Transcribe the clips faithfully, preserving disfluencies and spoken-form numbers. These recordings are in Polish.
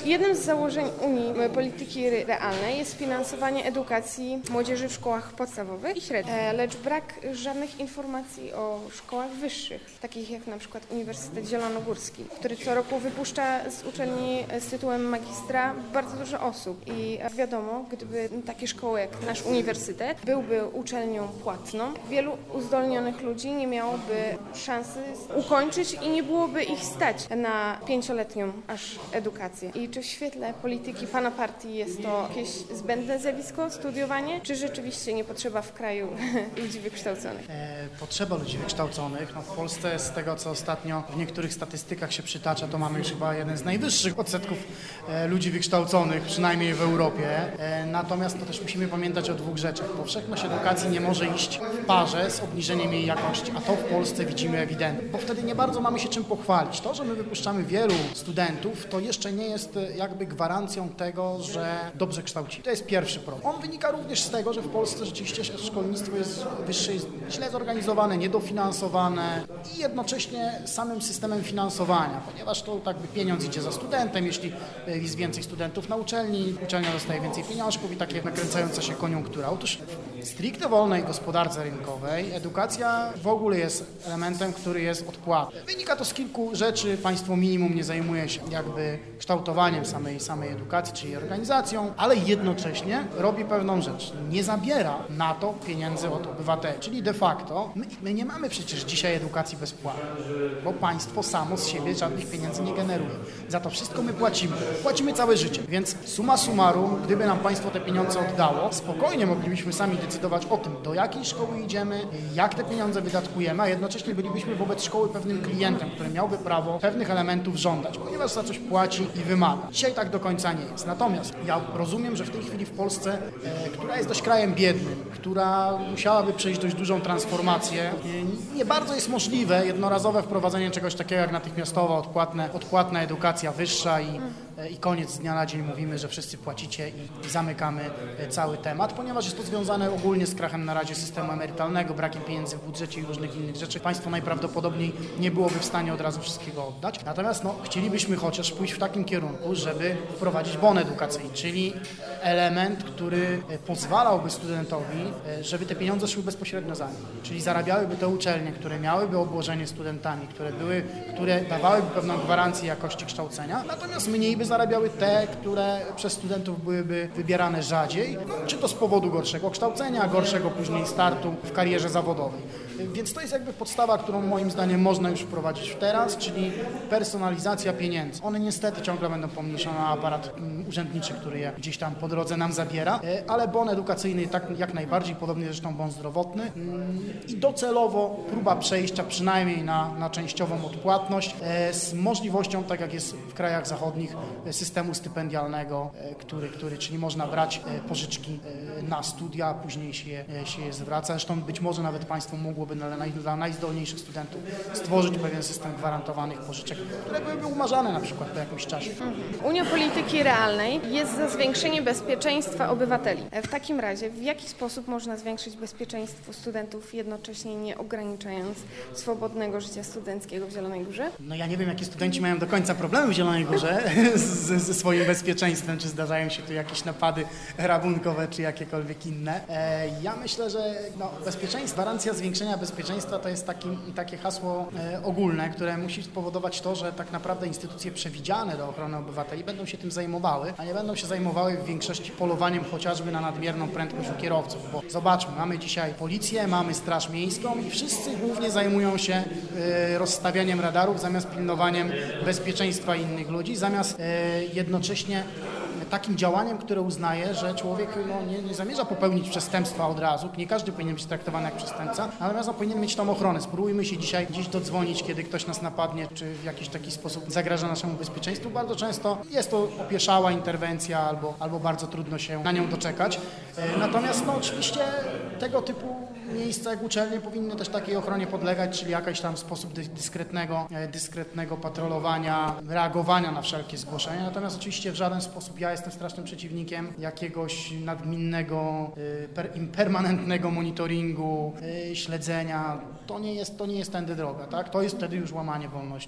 Jednym z założeń Unii Polityki Realnej jest finansowanie edukacji młodzieży w szkołach podstawowych i średnich, lecz brak żadnych informacji o szkołach wyższych, takich jak na przykład Uniwersytet Zielonogórski, który co roku wypuszcza z uczelni z tytułem magistra bardzo dużo osób i wiadomo, gdyby takie szkoły jak nasz uniwersytet byłby uczelnią płatną, wielu uzdolnionych ludzi nie miałoby szansy ukończyć i nie byłoby ich stać na pięcioletnią aż edukację. I czy w świetle polityki pana partii jest to jakieś zbędne zjawisko, studiowanie, czy rzeczywiście nie potrzeba w kraju ludzi wykształconych? E, potrzeba ludzi wykształconych. No w Polsce z tego, co ostatnio w niektórych statystykach się przytacza, to mamy już chyba jeden z najwyższych odsetków e, ludzi wykształconych, przynajmniej w Europie. E, natomiast to też musimy pamiętać o dwóch rzeczach. Powszechność edukacji nie może iść w parze z obniżeniem jej jakości, a to w Polsce widzimy ewidentnie, bo wtedy nie bardzo mamy się czym pochwalić. To, że my wypuszczamy wielu studentów, to jeszcze nie jest jakby gwarancją tego, że dobrze kształcimy. To jest pierwszy problem. On wynika również z tego, że w Polsce rzeczywiście szkolnictwo jest wyższe, jest źle zorganizowane, niedofinansowane i jednocześnie samym systemem finansowania, ponieważ to jakby pieniądz idzie za studentem, jeśli jest więcej studentów na uczelni, uczelnia dostaje więcej pieniążków i takie nakręcająca się koniunktura. Otóż w stricte wolnej gospodarce rynkowej edukacja w ogóle jest elementem, który jest odpłatny. Wynika to z kilku rzeczy. Państwo minimum nie zajmuje się jakby kształtowaniem samej, samej edukacji, czyli organizacją, ale jednocześnie robi pewną rzecz. Nie zabiera na to pieniędzy od obywateli. Czyli de facto my, my nie mamy przecież dzisiaj edukacji bezpłatnej, bo państwo samo z siebie żadnych pieniędzy nie generuje. Za to wszystko my płacimy. Płacimy całe życie. Więc summa summarum, gdyby nam państwo te pieniądze oddało, spokojnie moglibyśmy sami decydować o tym, do jakiej szkoły idziemy, jak te pieniądze wydatkujemy, a jednocześnie bylibyśmy wobec szkoły pewnym klientem, który miałby prawo pewnych elementów żądać, ponieważ za coś płaci i wymaga. Dzisiaj tak do końca nie jest. Natomiast ja rozumiem, że w tej chwili w Polsce, e, która jest dość krajem biednym, która musiałaby przejść dość dużą transformację, e, nie bardzo jest możliwe jednorazowe wprowadzenie czegoś takiego jak natychmiastowa, odpłatne, odpłatna edukacja wyższa i i koniec z dnia na dzień mówimy, że wszyscy płacicie i, i zamykamy cały temat, ponieważ jest to związane ogólnie z krachem na razie systemu emerytalnego, brakiem pieniędzy w budżecie i różnych innych rzeczy. Państwo najprawdopodobniej nie byłoby w stanie od razu wszystkiego oddać. Natomiast no, chcielibyśmy chociaż pójść w takim kierunku, żeby wprowadzić bon edukacyjny, czyli element, który pozwalałby studentowi, żeby te pieniądze szły bezpośrednio za nim. Czyli zarabiałyby te uczelnie, które miałyby obłożenie studentami, które były, które dawałyby pewną gwarancję jakości kształcenia, natomiast mniej by zarabiały te, które przez studentów byłyby wybierane rzadziej, czy to z powodu gorszego kształcenia, gorszego później startu w karierze zawodowej. Więc to jest jakby podstawa, którą moim zdaniem można już wprowadzić w teraz, czyli personalizacja pieniędzy. One niestety ciągle będą pomniejszone na aparat urzędniczy, który je gdzieś tam po drodze nam zabiera, ale bon edukacyjny tak jak najbardziej, podobnie zresztą bon zdrowotny i docelowo próba przejścia przynajmniej na, na częściową odpłatność z możliwością, tak jak jest w krajach zachodnich, systemu stypendialnego, który, który, czyli można brać pożyczki na studia, a później się je, się je zwraca. Zresztą być może nawet państwo mogłoby dla, dla najzdolniejszych studentów stworzyć pewien system gwarantowanych pożyczek, które byłyby umarzane na przykład po jakimś czasie. Unia Polityki Realnej jest za zwiększenie bezpieczeństwa obywateli. W takim razie w jaki sposób można zwiększyć bezpieczeństwo studentów, jednocześnie nie ograniczając swobodnego życia studenckiego w Zielonej Górze? No ja nie wiem, jakie studenci mają do końca problemy w Zielonej Górze z, ze swoim bezpieczeństwem, czy zdarzają się tu jakieś napady rabunkowe, czy jakiekolwiek inne. E, ja myślę, że no, bezpieczeństwo, gwarancja zwiększenia bezpieczeństwa to jest taki, takie hasło e, ogólne, które musi spowodować to, że tak naprawdę instytucje przewidziane do ochrony obywateli będą się tym zajmowały, a nie będą się zajmowały w większości polowaniem chociażby na nadmierną prędkość u kierowców. Bo zobaczmy, mamy dzisiaj policję, mamy straż miejską i wszyscy głównie zajmują się e, rozstawianiem radarów zamiast pilnowaniem bezpieczeństwa innych ludzi, zamiast e, jednocześnie takim działaniem, które uznaje, że człowiek no, nie, nie zamierza popełnić przestępstwa od razu. Nie każdy powinien być traktowany jak przestępca, natomiast on powinien mieć tą ochronę. Spróbujmy się dzisiaj gdzieś dodzwonić, kiedy ktoś nas napadnie, czy w jakiś taki sposób zagraża naszemu bezpieczeństwu. Bardzo często jest to opieszała interwencja albo, albo bardzo trudno się na nią doczekać. Natomiast no, oczywiście tego typu miejsca jak uczelnie powinny też takiej ochronie podlegać, czyli jakiś tam sposób dyskretnego, dyskretnego patrolowania, reagowania na wszelkie zgłoszenia. Natomiast oczywiście w żaden sposób ja jestem strasznym przeciwnikiem jakiegoś nadminnego, permanentnego monitoringu, śledzenia. To nie jest, to nie jest tędy droga, tak? To jest wtedy już łamanie wolności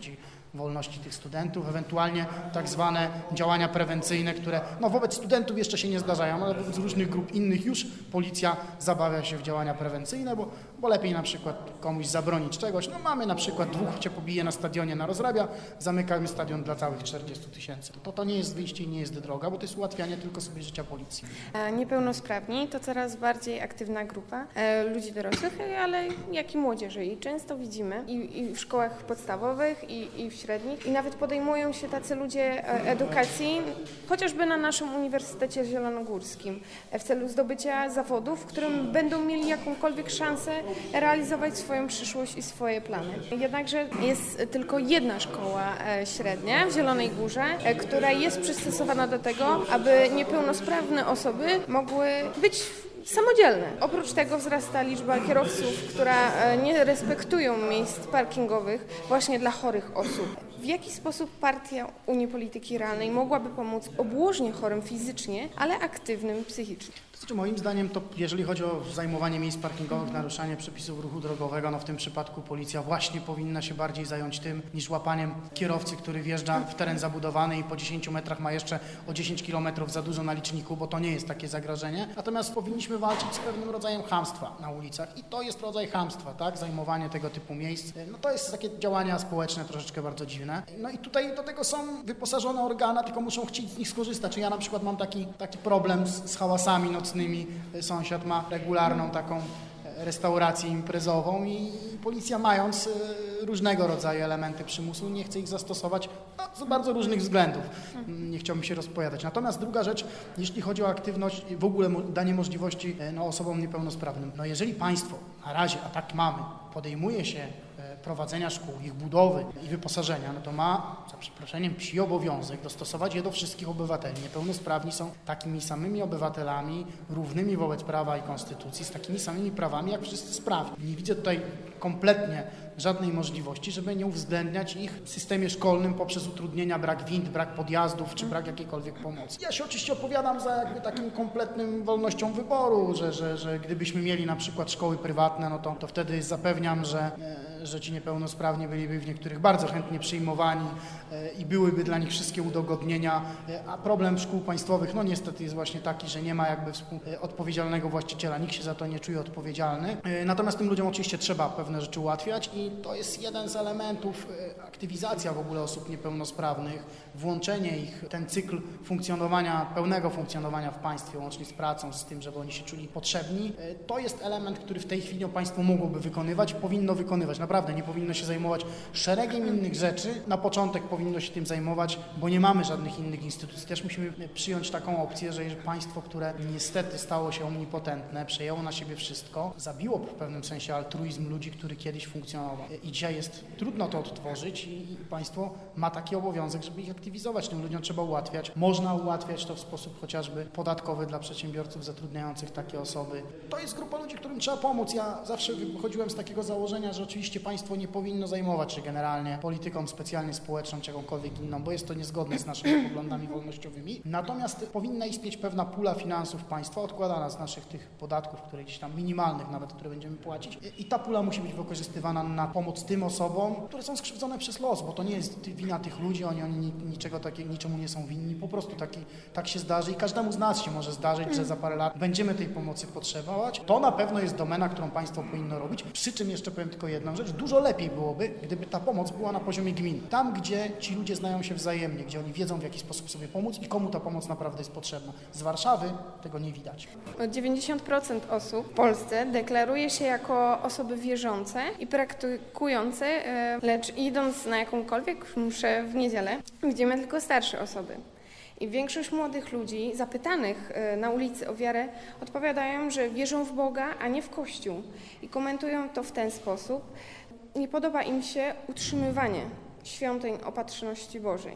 wolności tych studentów, ewentualnie tak zwane działania prewencyjne, które no, wobec studentów jeszcze się nie zdarzają, ale wobec różnych grup innych już policja zabawia się w działania prewencyjne, bo, bo lepiej na przykład komuś zabronić czegoś. No mamy na przykład dwóch cię pobije na stadionie na Rozrabia, zamykamy stadion dla całych czterdziestu tysięcy. To to nie jest wyjście i nie jest droga, bo to jest ułatwianie tylko sobie życia policji. Niepełnosprawni to coraz bardziej aktywna grupa e, ludzi dorosłych, ale jak i młodzieży. I często widzimy i, i w szkołach podstawowych, i, i w średnich, i nawet podejmują się tacy ludzie edukacji, chociażby na naszym Uniwersytecie Zielonogórskim, w celu zdobycia zawodów, w którym będą mieli jakąkolwiek szansę realizować swoją przyszłość i swoje plany. Jednakże jest tylko jedna szkoła średnia w Zielonej Górze, która jest przystosowana do tego, aby niepełnosprawne osoby mogły być samodzielne. Oprócz tego wzrasta liczba kierowców, która nie respektują miejsc parkingowych właśnie dla chorych osób. W jaki sposób partia Unii Polityki Realnej mogłaby pomóc obłożnie chorym fizycznie, ale aktywnym psychicznie? To znaczy, moim zdaniem to jeżeli chodzi o zajmowanie miejsc parkingowych, naruszanie przepisów ruchu drogowego, no w tym przypadku policja właśnie powinna się bardziej zająć tym niż łapaniem kierowcy, który wjeżdża w teren zabudowany i po dziesięciu metrach ma jeszcze o dziesięć kilometrów za dużo na liczniku, bo to nie jest takie zagrożenie. Natomiast powinniśmy walczyć z pewnym rodzajem chamstwa na ulicach i to jest rodzaj chamstwa, tak? Zajmowanie tego typu miejsc. No to jest takie działania społeczne troszeczkę bardzo dziwne. No i tutaj do tego są wyposażone organa, tylko muszą chcieć z nich skorzystać. Czy ja na przykład mam taki, taki problem z, z hałasami nocnymi. Sąsiad ma regularną taką restaurację imprezową i policja, mając różnego rodzaju elementy przymusu, nie chce ich zastosować no, z bardzo różnych względów. Nie chciałbym się rozpowiadać. Natomiast druga rzecz, jeśli chodzi o aktywność, w ogóle danie możliwości no, osobom niepełnosprawnym. No jeżeli państwo na razie, a tak mamy, podejmuje się prowadzenia szkół, ich budowy i wyposażenia, no to ma, za przeproszeniem, psi obowiązek dostosować je do wszystkich obywateli. Niepełnosprawni są takimi samymi obywatelami, równymi wobec prawa i konstytucji, z takimi samymi prawami jak wszyscy sprawni. Nie widzę tutaj kompletnie żadnej możliwości, żeby nie uwzględniać ich w systemie szkolnym poprzez utrudnienia, brak wind, brak podjazdów czy brak jakiejkolwiek pomocy. Ja się oczywiście opowiadam za jakby takim kompletnym wolnością wyboru, że, że, że gdybyśmy mieli na przykład szkoły prywatne, no to, to wtedy zapewniam, że, że ci niepełnosprawni byliby w niektórych bardzo chętnie przyjmowani i byłyby dla nich wszystkie udogodnienia, a problem szkół państwowych no niestety jest właśnie taki, że nie ma jakby odpowiedzialnego właściciela, nikt się za to nie czuje odpowiedzialny. Natomiast tym ludziom oczywiście trzeba pewne rzeczy ułatwiać i to jest jeden z elementów, aktywizacja w ogóle osób niepełnosprawnych, włączenie ich w ten cykl funkcjonowania, pełnego funkcjonowania w państwie, łącznie z pracą, z tym, żeby oni się czuli potrzebni. To jest element, który w tej chwili państwo mogłoby wykonywać, powinno wykonywać. Naprawdę nie powinno się zajmować szeregiem innych rzeczy. Na początek powinno się tym zajmować, bo nie mamy żadnych innych instytucji. Też musimy przyjąć taką opcję, że jeżeli państwo, które niestety stało się omnipotentne, przejęło na siebie wszystko, zabiło w pewnym sensie altruizm ludzi, który kiedyś funkcjonował. I dzisiaj jest trudno to odtworzyć i państwo ma taki obowiązek, żeby ich aktywizować. Tym ludziom trzeba ułatwiać. Można ułatwiać to w sposób chociażby podatkowy dla przedsiębiorców zatrudniających takie osoby. To jest grupa ludzi, którym trzeba pomóc. Ja zawsze wychodziłem z takiego założenia, że oczywiście państwo nie powinno zajmować się generalnie polityką specjalnie społeczną czy jakąkolwiek inną, bo jest to niezgodne z naszymi poglądami wolnościowymi. Natomiast powinna istnieć pewna pula finansów państwa odkładana z naszych tych podatków, które gdzieś tam minimalnych nawet, które będziemy płacić. I ta pula musi być wykorzystywana na pomoc tym osobom, które są skrzywdzone przez los, bo to nie jest wina tych ludzi, oni, oni niczego takiego, niczemu nie są winni, po prostu taki, tak się zdarzy i każdemu z nas się może zdarzyć, że za parę lat będziemy tej pomocy potrzebować. To na pewno jest domena, którą państwo powinno robić, przy czym jeszcze powiem tylko jedną rzecz, dużo lepiej byłoby, gdyby ta pomoc była na poziomie gmin, tam gdzie ci ludzie znają się wzajemnie, gdzie oni wiedzą, w jaki sposób sobie pomóc i komu ta pomoc naprawdę jest potrzebna. Z Warszawy tego nie widać. dziewięćdziesiąt procent osób w Polsce deklaruje się jako osoby wierzące i praktykujące, lecz idąc na jakąkolwiek mszę w niedzielę, widzimy tylko starsze osoby. I większość młodych ludzi zapytanych na ulicy o wiarę odpowiadają, że wierzą w Boga, a nie w Kościół. I komentują to w ten sposób. Nie podoba im się utrzymywanie świątyń Opatrzności Bożej.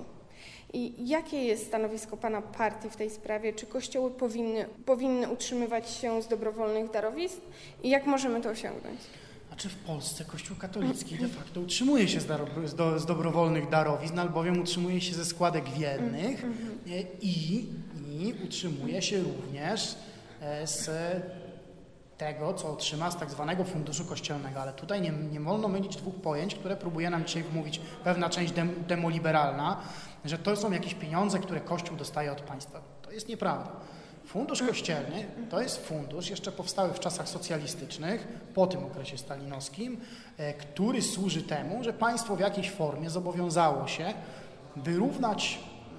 I jakie jest stanowisko Pana partii w tej sprawie? Czy kościoły powinny, powinny utrzymywać się z dobrowolnych darowizn? I jak możemy to osiągnąć? Znaczy w Polsce Kościół katolicki de facto utrzymuje się z, dar- z, do, z dobrowolnych darowizn, albowiem utrzymuje się ze składek wiernych i, i utrzymuje się również z tego, co otrzyma z tak zwanego funduszu kościelnego, ale tutaj nie, nie wolno mylić dwóch pojęć, które próbuje nam dzisiaj wmówić pewna część dem, demoliberalna, że to są jakieś pieniądze, które Kościół dostaje od państwa. To jest nieprawda. Fundusz kościelny to jest fundusz jeszcze powstały w czasach socjalistycznych, po tym okresie stalinowskim, który służy temu, że państwo w jakiejś formie zobowiązało się wyrównać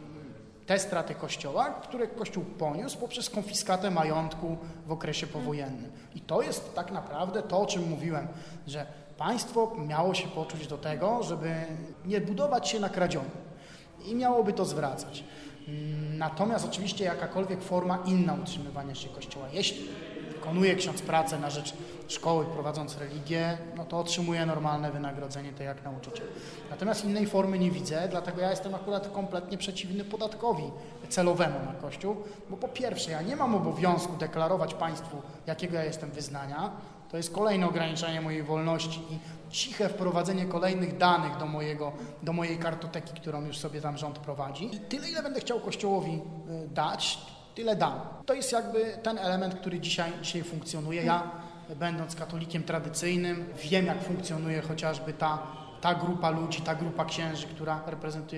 te straty Kościoła, które Kościół poniósł poprzez konfiskatę majątku w okresie powojennym. I to jest tak naprawdę to, o czym mówiłem, że państwo miało się poczuć do tego, żeby nie budować się na kradzionym i miałoby to zwracać. Natomiast oczywiście jakakolwiek forma inna utrzymywania się Kościoła, jeśli wykonuje ksiądz pracę na rzecz szkoły prowadząc religię, no to otrzymuje normalne wynagrodzenie, tak jak nauczyciel. Natomiast innej formy nie widzę, dlatego ja jestem akurat kompletnie przeciwny podatkowi celowemu na Kościół, bo po pierwsze ja nie mam obowiązku deklarować państwu, jakiego ja jestem wyznania, to jest kolejne ograniczenie mojej wolności i ciche wprowadzenie kolejnych danych do, mojego, do mojej kartoteki, którą już sobie tam rząd prowadzi. I tyle, ile będę chciał Kościołowi dać, tyle dam. To jest jakby ten element, który dzisiaj, dzisiaj funkcjonuje. Ja, będąc katolikiem tradycyjnym, wiem, jak funkcjonuje chociażby ta, ta grupa ludzi, ta grupa księży, która reprezentuje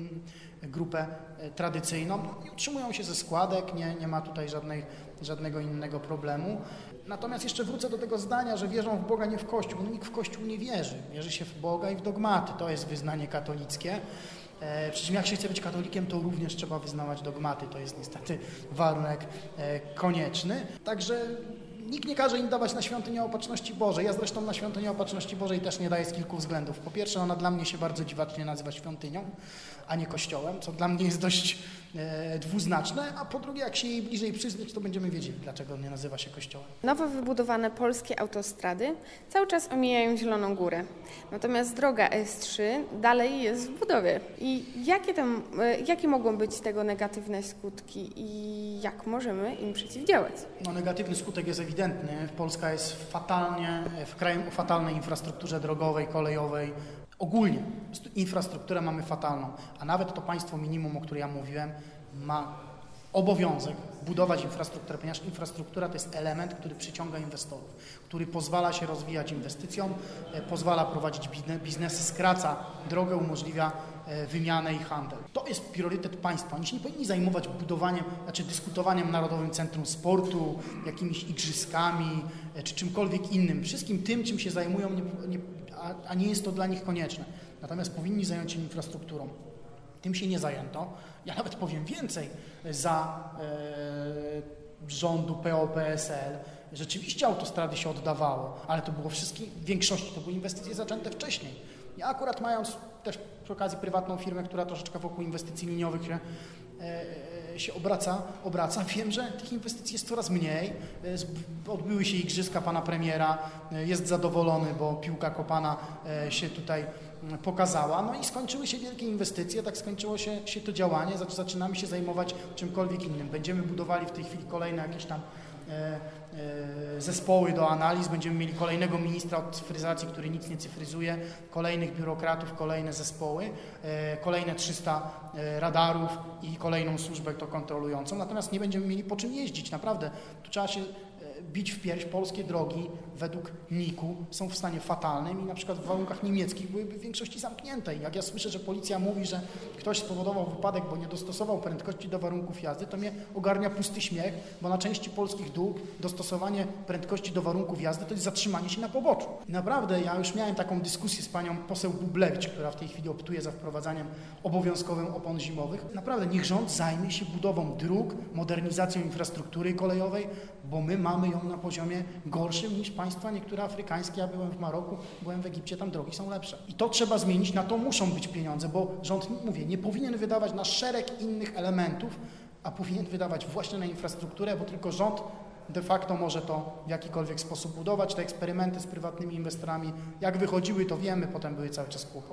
grupę tradycyjną. I utrzymują się ze składek, nie, nie ma tutaj żadnej, żadnego innego problemu. Natomiast jeszcze wrócę do tego zdania, że wierzą w Boga, nie w Kościół. No, nikt w Kościół nie wierzy. Wierzy się w Boga i w dogmaty. To jest wyznanie katolickie. E, przy czym jak się chce być katolikiem, to również trzeba wyznawać dogmaty. To jest niestety warunek e, konieczny. Także nikt nie każe im dawać na świątynię Opatrzności Bożej. Ja zresztą na świątynię Opatrzności Bożej też nie daję z kilku względów. Po pierwsze, ona dla mnie się bardzo dziwacznie nazywa świątynią, a nie kościołem, co dla mnie jest dość e, dwuznaczne, a po drugie, jak się jej bliżej przyjrzeć, to będziemy wiedzieli, dlaczego nie nazywa się kościołem. Nowo wybudowane polskie autostrady cały czas omijają Zieloną Górę, natomiast droga S trzy dalej jest w budowie. I jakie, tam, e, jakie mogą być tego negatywne skutki i jak możemy im przeciwdziałać? No, negatywny skutek jest ewidentny. Polska jest fatalnie, w kraju o fatalnej infrastrukturze drogowej, kolejowej, ogólnie. Infrastrukturę mamy fatalną, a nawet to państwo minimum, o którym ja mówiłem, ma obowiązek budować infrastrukturę, ponieważ infrastruktura to jest element, który przyciąga inwestorów, który pozwala się rozwijać inwestycjom, pozwala prowadzić biznesy, skraca drogę, umożliwia wymianę i handel. To jest priorytet państwa. Oni się nie powinni zajmować budowaniem, znaczy dyskutowaniem Narodowym Centrum Sportu, jakimiś igrzyskami czy czymkolwiek innym. Wszystkim tym, czym się zajmują, nie, nie, a, a nie jest to dla nich konieczne. Natomiast powinni zająć się infrastrukturą. Tym się nie zajęto. Ja nawet powiem więcej, za e, rządu P O P S L rzeczywiście autostrady się oddawało, ale to było wszystkie, w większości to były inwestycje zaczęte wcześniej. Ja akurat mając też przy okazji prywatną firmę, która troszeczkę wokół inwestycji liniowych się, e, się obraca, obraca, wiem, że tych inwestycji jest coraz mniej. E, odbyły się igrzyska pana premiera, e, jest zadowolony, bo piłka kopana e, się tutaj pokazała, no i skończyły się wielkie inwestycje, tak skończyło się, się to działanie, zaczynamy się zajmować czymkolwiek innym. Będziemy budowali w tej chwili kolejne jakieś tam e, e, zespoły do analiz, będziemy mieli kolejnego ministra od cyfryzacji, który nic nie cyfryzuje, kolejnych biurokratów, kolejne zespoły, e, kolejne trzysta e, radarów i kolejną służbę to kontrolującą, natomiast nie będziemy mieli po czym jeździć, naprawdę. Tu trzeba się bić w pierś. Polskie drogi według N I K-u są w stanie fatalnym i na przykład w warunkach niemieckich byłyby w większości zamknięte. I jak ja słyszę, że policja mówi, że ktoś spowodował wypadek, bo nie dostosował prędkości do warunków jazdy, to mnie ogarnia pusty śmiech, bo na części polskich dróg dostosowanie prędkości do warunków jazdy to jest zatrzymanie się na poboczu. I naprawdę ja już miałem taką dyskusję z panią poseł Bublewicz, która w tej chwili optuje za wprowadzaniem obowiązkowym opon zimowych. Naprawdę niech rząd zajmie się budową dróg, modernizacją infrastruktury kolejowej, bo my mamy ją na poziomie gorszym niż państwa niektóre afrykańskie. Ja byłem w Maroku, byłem w Egipcie, tam drogi są lepsze. I to trzeba zmienić, na to muszą być pieniądze, bo rząd, mówię, nie powinien wydawać na szereg innych elementów, a powinien wydawać właśnie na infrastrukturę, bo tylko rząd de facto może to w jakikolwiek sposób budować. Te eksperymenty z prywatnymi inwestorami, jak wychodziły, to wiemy, potem były cały czas kłopoty.